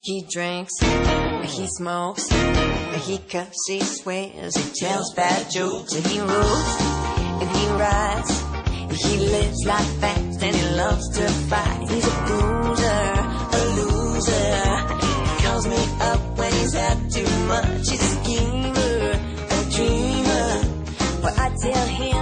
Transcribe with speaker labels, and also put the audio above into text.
Speaker 1: He drinks, he smokes, he cusses, he swears, he tells bad jokes, and he roves, and he rides. He lives like fast and he loves to fight. He's a bruiser, a loser. He calls me up when he's had too much. He's a schemer, a dreamer. But I tell him